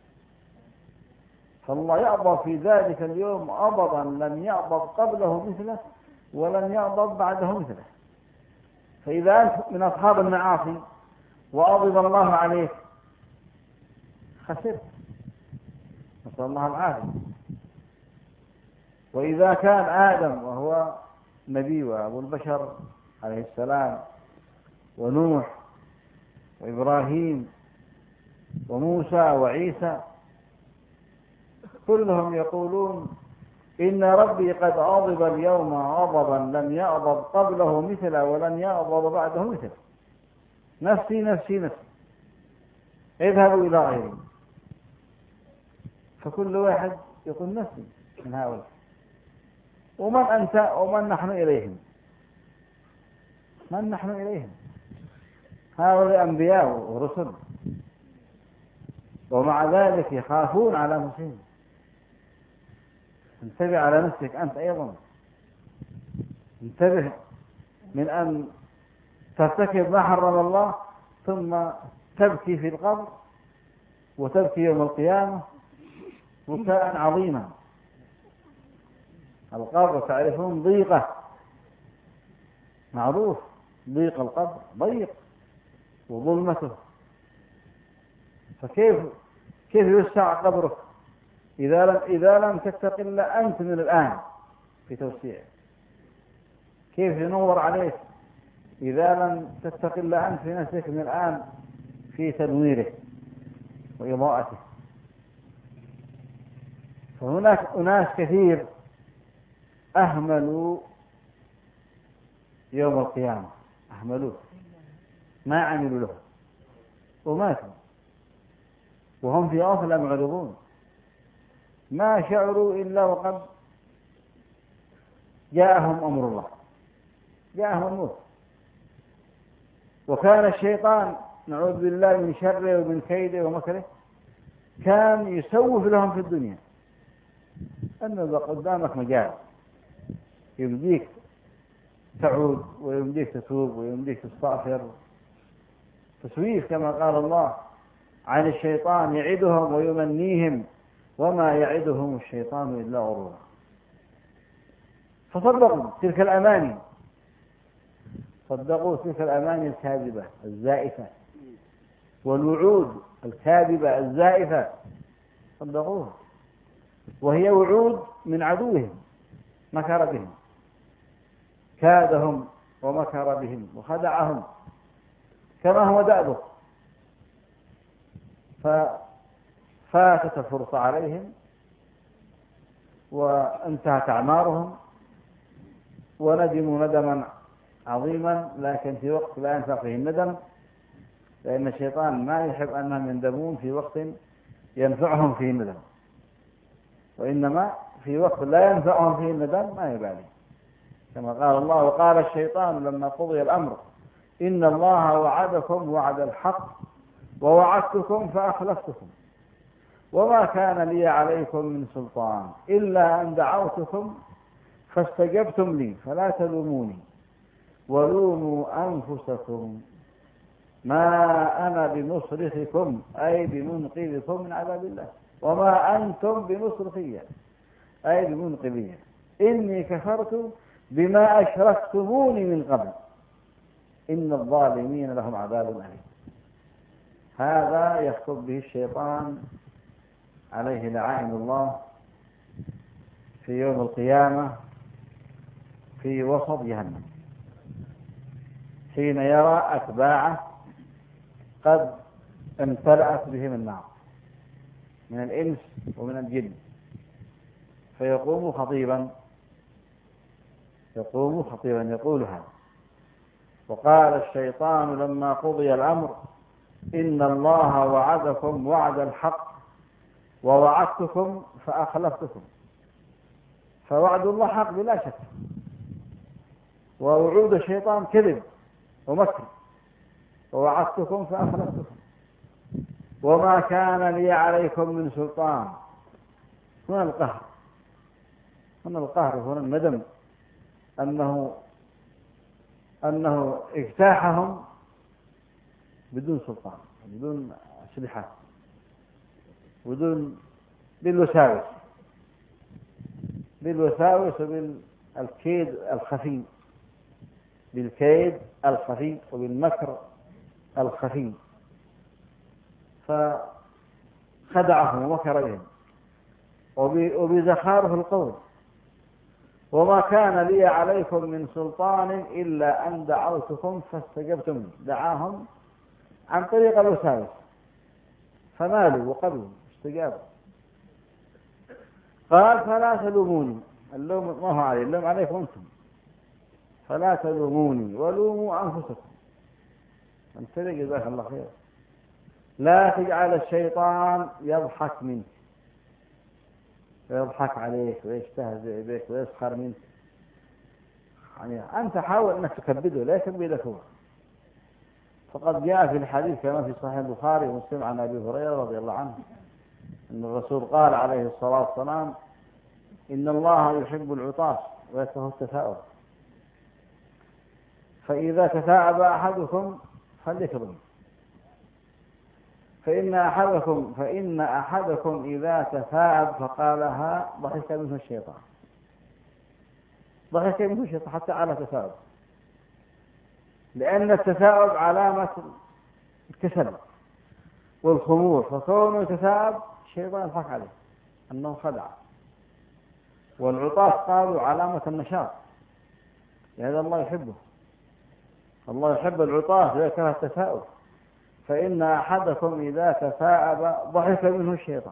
فالله يغضب في ذلك اليوم غضبا لم يغضب قبله مثله ولن يغضب بعده مثله. فإذا أنت من أصحاب المعاصي وغضب الله عليك خسرت، نسأل الله العافية. وإذا كان آدم وهو نبي وأبو البشر عليه السلام ونوح وإبراهيم وموسى وعيسى كلهم يقولون إن ربي قد غضب اليوم غضبا لم يغضب قبله مثله ولن يغضب بعده مثله. نفسي نفسي نفسي اذهبوا إلى غيرهم. فكل واحد يقول نفسي من هؤلاء. ومن أنت ومن نحن إليهم؟ من نحن إليهم؟ هؤلاء أنبياء ورسل، ومع ذلك يخافون على أنفسهم. انتبه على نفسك أنت أيضا، انتبه من أن ترتكب ما حرم الله ثم تبكي في القبر وتبكي يوم القيامة بكاء عظيما. القبر تعرفون ضيقة، معروف ضيق القبر ضيق وظلمته. فكيف كيف يوسع قبرك إذا لم إذا لم تتق إلا أنت من الآن في توسيعه؟ كيف ينور عليك إذا لم تتق إلا أنت في نفسك من الآن في تنويره وإضاءته؟ فهناك أناس كثير أهملوا يوم القيامة، أهملوه ما عملوا له وماتوا وهم في غفلة معرضون، ما شعروا إلا وقد جاءهم أمر الله، جاءهم الموت. وكان الشيطان نعوذ بالله من شره ومن كيده ومكره كان يسوف لهم في الدنيا أنه إذا قدامك مجال يمديك تعود ويمديك تتوب ويمديك تستغفر، تسويف كما قال الله عن الشيطان يعدهم ويمنيهم وما يعدهم الشيطان إلا غرورا. فصدقوا تلك الأماني، صدقوا تلك الأماني الكاذبة الزائفة والوعود الكاذبة الزائفة، صدقوها، وهي وعود من عدوهم مكر بهم، كادهم ومكر بهم وخدعهم كما هو دأبه، ففاتت الفرصة عليهم وانتهت أعمارهم وندموا ندما عظيما، لكن في وقت لا ينفع فيه الندم، لأن الشيطان ما يحب أنهم يندمون في وقت ينفعهم فيه الندم، وإنما في وقت لا ينفعهم فيه الندم ما يبالي، كما قال الله وقال الشيطان لما قضي الأمر إن الله وعدكم وعد الحق ووعدتكم فأخلفتكم وما كان لي عليكم من سلطان إلا أن دعوتكم فاستجبتم لي فلا تلوموني ولوموا أنفسكم ما أنا بمصرخكم أي بمنقذكم من عذاب الله وما أنتم بمصرخية أي بمنقذية إني كفرت بما أشركتموني من قبل إن الظالمين لهم عذاب أليم. هذا يخطب به الشيطان عليه لعائن الله في يوم القيامة في وسط جهنم، حين يرى أتباعه قد امتلأت بهم النار من الإنس ومن الجن، فيقوم خطيبا يقوم خطيبا يقول هذا وقال الشيطان لما قضي الأمر إن الله وعدكم وعد الحق ووعدتكم فأخلفتكم، فوعد الله حق بلا شك، ووعود الشيطان كذب ومكر، ووعدتكم فأخلفتكم وما كان لي عليكم من سلطان. هنا القهر، هنا القهر، هنا الندم أنه أنه اجتاحهم بدون سلطان، بدون أسلحة، بدون بالوساوس بالوساوس وبالكيد الخفي، بالكيد الخفي وبالمكر الخفي، فخدعهم ومكر بهم وبزخارف القول وما كان لي عليكم من سلطان إلا أن دعوتكم فاستجبتم. دعاهم عن طريق الوساوس فمالوا وقبلوا استجابوا. قال فلا تلوموني، اللوم ما هو علي، اللوم عليكم أنتم، فلا تلوموني ولوموا أنفسكم. انتبه جزاك الله خير، لا تجعل الشيطان يضحك منك ويضحك عليك ويستهزئ بك ويسخر منك، يعني أنت حاول أنك تكبده لا يكبدك هو. فقد جاء في الحديث كما في صحيح البخاري ومسلم عن أبي هريرة رضي الله عنه أن الرسول قال عليه الصلاة والسلام إن الله يحب العطاس ويكره التثاؤب، فإذا تثاءب أحدكم فليكظم فإن أحدكم فإن أحدكم إذا تثاءب فقالها ضحك منه الشيطان، ضحك منه الشيطان حتى على تثاؤب، لأن التثاؤب علامة الكسل والخمول، فكونه يتثاءب الشيطان يضحك عليه أنه خدع. والعطاس قالوا علامة النشاط، لهذا الله يحبه، الله يحب العطاس ويكره التثاؤب، فإن أحدكم إذا تثاءب ضحك منه الشيطان.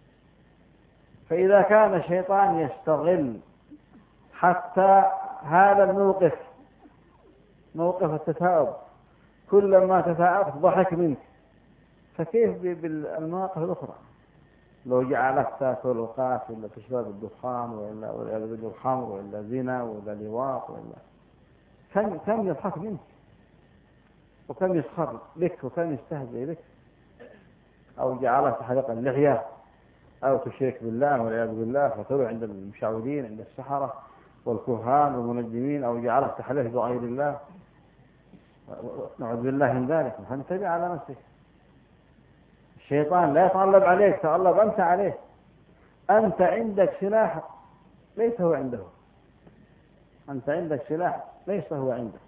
فإذا كان الشيطان يستغل حتى هذا الموقف، موقف التثاؤب، كلما تثاءبت ضحك منك، فكيف بالمواقف الأخرى؟ لو جعلك تاكل وقات ولا تشرب الدخان ولا ولا الخمر ولا زنا ولا لواط ولا كم كم يضحك منك. وكم يسخر لك وكم يستهزئ بك، أو جعلها تحلق اللحية أو تشرك بالله والعياذ بالله فتروح عند المشعوذين عند السحرة والكهان والمنجمين، أو جعلها تحلف بغير الله، نعوذ بالله من ذلك. فانتبه على نفسك. الشيطان لا يتغلب عليك، تغلب أنت عليه. أنت عندك سلاح ليس هو عنده، أنت عندك سلاح ليس هو عنده.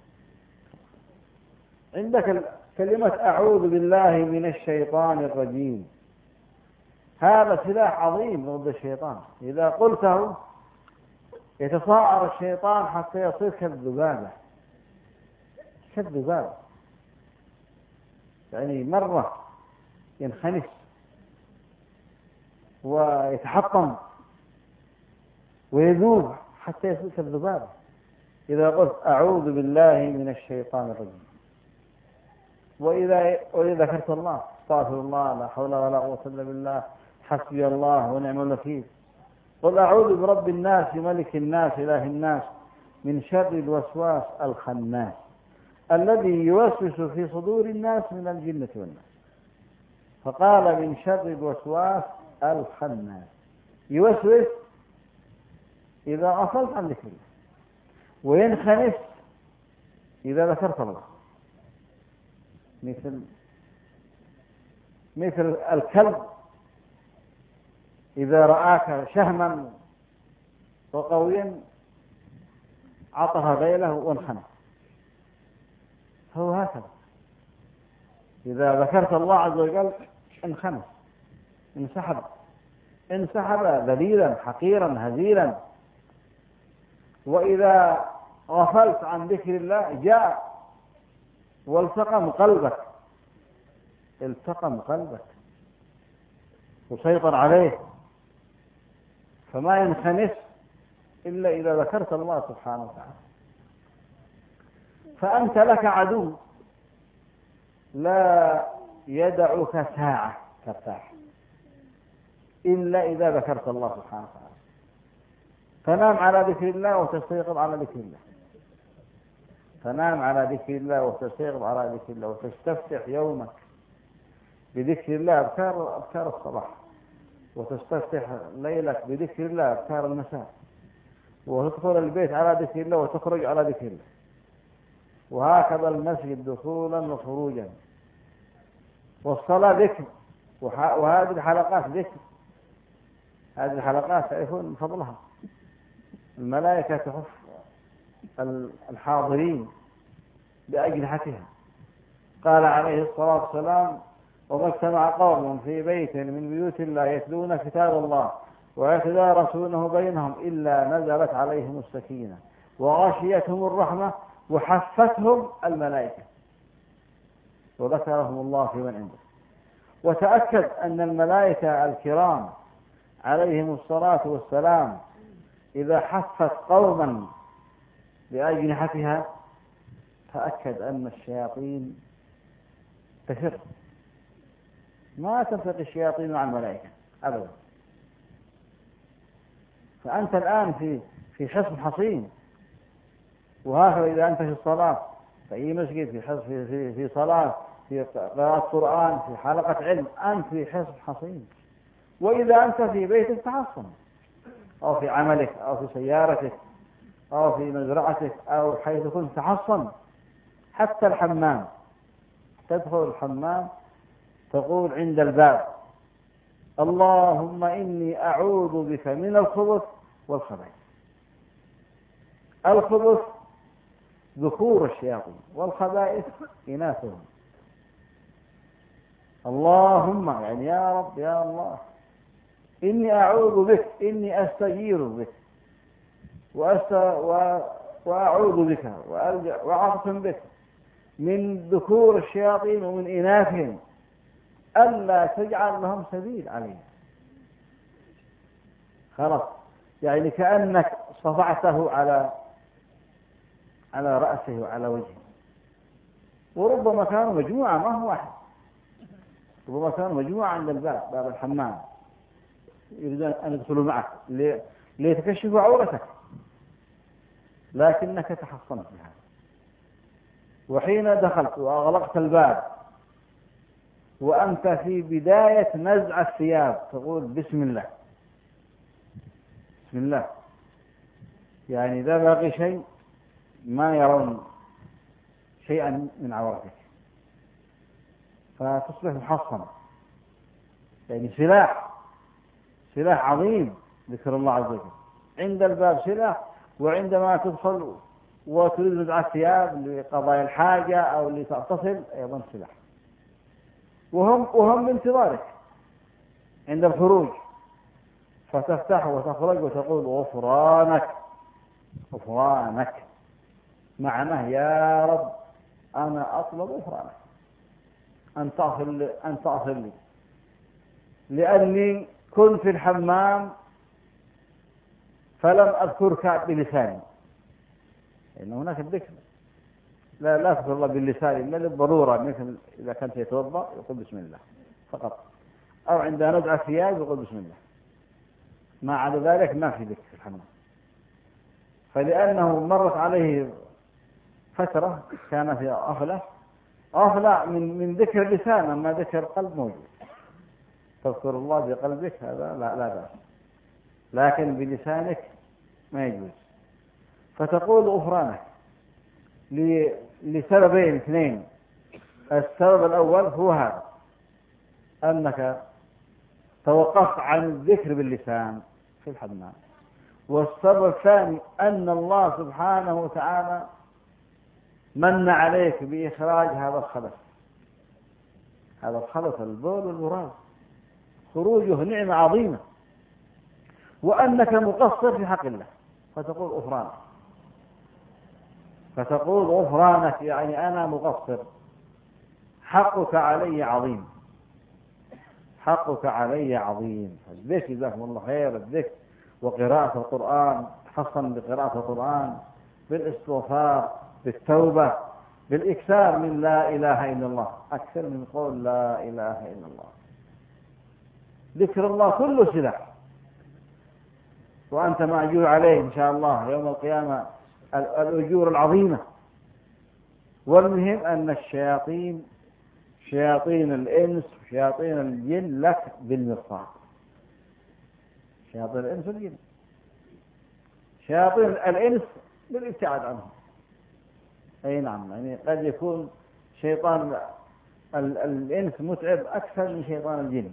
عندك كلمة أعوذ بالله من الشيطان الرجيم، هذا سلاح عظيم ضد الشيطان. إذا قلته يتصاعر الشيطان حتى يصير كالذبابة، كالذبابة يعني مرة ينخنس ويتحطم ويذوب حتى يصير كالذبابة. إذا قلت أعوذ بالله من الشيطان الرجيم، وإذا وإذا ذكرت الله استغفر الله لا حول ولا قوة إلا بالله حسبي الله ونعم الوكيل، قل أعوذ برب الناس ملك الناس إله الناس من شر الوسواس الخناس الذي يوسوس في صدور الناس من الجنة والناس. فقال من شر الوسواس الخناس، يوسوس إذا غفلت عن ذكر الله، وينخنس إذا ذكرت الله، مثل مثل الكلب إذا رآك شهما وقويا عطف ذيله وانخنس. هو هكذا إذا ذكرت الله عز وجل انخنس، انسحب انسحب ذليلا حقيرا هزيلا. وإذا غفلت عن ذكر الله جاء والتقم قلبك، التقم قلبك وسيطر عليه، فما ينخنس إلا إذا ذكرت الله سبحانه وتعالى. فأنت لك عدو لا يدعك ساعة ترتاح إلا إذا ذكرت الله سبحانه وتعالى. تنام على ذكر الله وتستيقظ على ذكر الله، تنام على ذكر الله وتستيقظ على ذكر الله، وتستفتح يومك بذكر الله أذكار أذكار الصباح، وتستفتح ليلك بذكر الله أذكار المساء، وتدخل البيت على ذكر الله وتخرج على ذكر الله، وهكذا المسجد دخولا وخروجا، والصلاة ذكر، وهذه الحلقات ذكر. هذه الحلقات سيكون فضلها، الملائكة تحف الحاضرين بأجنحتها. قال عليه الصلاة والسلام وما اجتمع قوم في بيت من بيوت الله يتلون كتاب الله ويتدارسونه بينهم إلا نزلت عليهم السكينة وغشيتهم الرحمة وحفتهم الملائكة وذكرهم الله في من عنده. وتأكد أن الملائكة الكرام عليهم الصلاة والسلام إذا حفت قوما بأجنحتها تأكد أن الشياطين تفر، ما تفرق الشياطين مع الملائكة أبدا. فأنت الآن في في حصن حصين، وهكذا إذا أنت في الصلاة في أي مسجد، في حصن في في في صلاة، في قراءة قرآن، في حلقة علم، أنت في حصن حصين. وإذا أنت في بيتك تحصن، أو في عملك أو في سيارتك أو في مزرعتك أو حيث كنت تحصن. حتى الحمام، تدخل الحمام تقول عند الباب اللهم إني أعوذ بك من الخبث والخبائث. الخبث ذكور الشياطين والخبائث إناثهم. اللهم يعني يا رب يا الله إني أعوذ بك، إني أستجير بك وأست... و... وأعوذ بك وألجأ وأعتصم بك من ذكور الشياطين ومن إناثهم ألا تجعل لهم سبيل عليهم. خلاص، يعني كأنك صفعته على على رأسه وعلى وجهه. وربما كانوا مجموعة ما هو واحد، ربما كانوا مجموعة عند الباب، باب الحمام، يريدون أن يدخلوا معك ليتكشفوا عورتك، لكنك تحصنت بهذا. وحين دخلت وأغلقت الباب وأنت في بداية نزع الثياب تقول بسم الله، بسم الله، يعني إذا باقي شيء ما يرون شيئا من عورتك، فتصبح محصنة، يعني سلاح، سلاح عظيم ذكر الله عز وجل. عند الباب سلاح، وعندما تدخل وتريد نزع الثياب لقضاء الحاجة أو لتغتسل أيضا سلاح، وهم وهم بانتظارك عند الخروج، فتفتح وتخرج وتقول غفرانك غفرانك، معناه يا رب أنا أطلب غفرانك، أن تغفر لي، أن تغفر لي، لأني كنت في الحمام فلم أذكرك بلساني، لأن هناك الذكر لا لا تذكر الله باللسان إلا للضرورة، مثل إذا كنت يتوضأ يقول بسم الله فقط، أو عند نزع الثياب يقول بسم الله، ما عدا ذلك ما في ذكر في الحمام. فلأنه مرت عليه فترة كان في غفلة غفلة من من ذكر اللسان، أما ذكر القلب موجود، تذكر الله بقلبك هذا لا لا بأس، لكن بلسانك ما يجوز. فتقول غفرانك لسببين اثنين. السبب الأول هو هذا، أنك توقفت عن الذكر باللسان في الحمام. والسبب الثاني أن الله سبحانه وتعالى من عليك بإخراج هذا الخبث، هذا الخبث البول والبراز، خروجه نعمة عظيمة، وأنك مقصر في حق الله، فتقول غفرانك، فتقول غفرانك يعني أنا مقصر، حقك علي عظيم، حقك علي عظيم. الذكر جزاكم الله خير، الذكر وقراءة القرآن، حصن بقراءة القرآن، بالاستغفار، بالتوبة، بالإكثار من لا إله إلا الله، أكثر من قول لا إله إلا الله. ذكر الله كله سلاح، وأنت مأجور عليه إن شاء الله يوم القيامة الأجور العظيمة. والمهم أن الشياطين، شياطين الإنس وشياطين الجن لك بالمرصاد، شياطين الإنس والجن، شياطين الإنس بالابتعاد عنهم. أي نعم، يعني قد يكون شيطان الإنس متعب أكثر من شيطان الجن،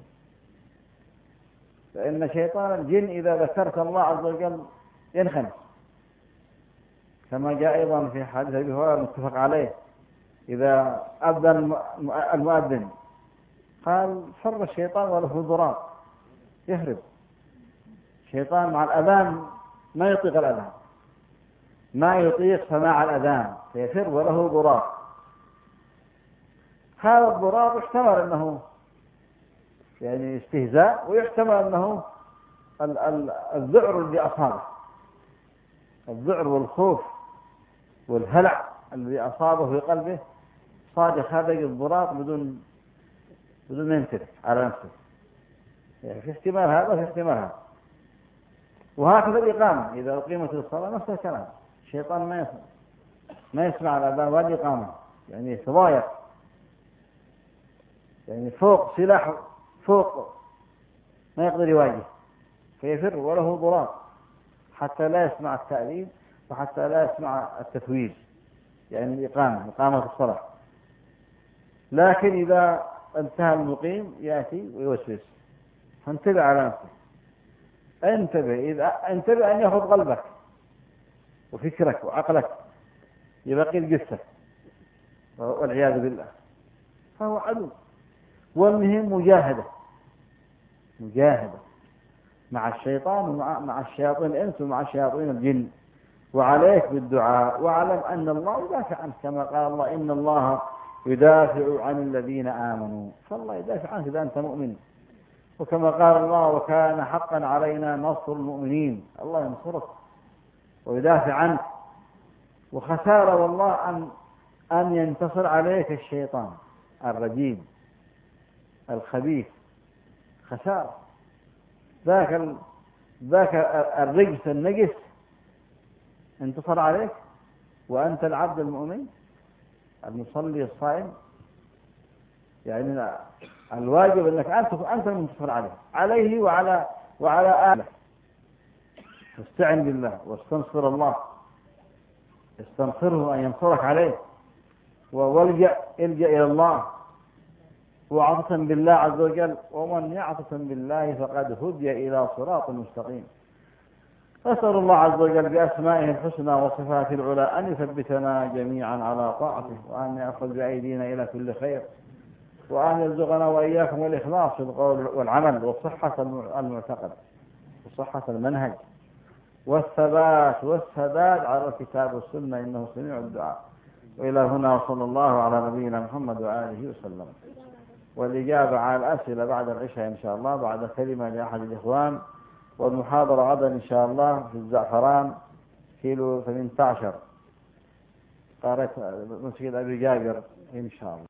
فإن شيطان الجن إذا ذكرت الله عز وجل ينخنس، كما جاء أيضا في حديث أبي هريرة متفق عليه، إذا أذن المؤذن قال فر الشيطان وله ضراب، يهرب شيطان مع الأذان، ما يطيق الأذان، ما يطيق سماع الأذان، فيفر وله ضراب. هذا الضراب يحتمل أنه يعني استهزاء، ويحتمل أنه الذعر اللي أصابه، الذعر والخوف والهلع الذي أصابه في قلبه صادق هذا الضراب بدون بدون ما ينتبه على نفسه، يعني في احتمال هذا في احتمال هذا. وهكذا الإقامة، إذا أقيمت الصلاة نفس الكلام، الشيطان ما يسمع ما يسمع الأذان ولا الإقامة، يعني يتضايق، يعني فوق سلاح، فوق ما يقدر يواجه، فيفر وله ضراب حتى لا يسمع التأذين وحتى لا يسمع التتويج، يعني الإقامة، إقامة الصلاة. لكن إذا انتهى المقيم يأتي ويوسوس، فانتبه على نفسك، انتبه، إذا انتبه أن يأخذ قلبك وفكرك وعقلك، يبقي الجثة والعياذ بالله، فهو عدو. والمهم مجاهدة، مجاهدة مع الشيطان ومع مع الشياطين الإنس ومع الشياطين الجن، وعليك بالدعاء، واعلم أن الله يدافع عنك، كما قال الله إن الله يدافع عن الذين آمنوا، فالله يدافع عنك إذا أنت مؤمن. وكما قال الله وكان حقا علينا نصر المؤمنين، الله ينصرك ويدافع عنك. وخسارة والله أن أن ينتصر عليك الشيطان الرجيم الخبيث، خسارة. ذاك ال... ذاك الرجس النجس انتصر عليك وأنت العبد المؤمن، المصلي الصائم يعني الواجب أنك أنت أنت المنتصر عليه عليه وعلى وعلى آله. استعن بالله واستنصر الله، استنصره أن ينصرك عليه، والجأ الجأ إلى الله واعتصم بالله عز وجل، ومن يعتصم بالله فقد هدي إلى صراط مستقيم. أسأل الله عز وجل بأسمائه الحسنى وصفاته العلى أن يثبتنا جميعا على طاعته، وأن يأخذ بأيدينا إلى كل خير، وأن يرزقنا وإياكم الإخلاص في القول والعمل، وصحة المعتقد، وصحة المنهج، والثبات والسداد على الكتاب والسنة، إنه سميع الدعاء. وإلى هنا وصلى الله على نبينا محمد وآله وسلم. والإجابة على الأسئلة بعد العشاء إن شاء الله، بعد كلمة لأحد الإخوان، والمحاضرة غدا إن شاء الله في الزعفران كيلو ثمانية عشر قارة مسجد أبي جابر إن شاء الله.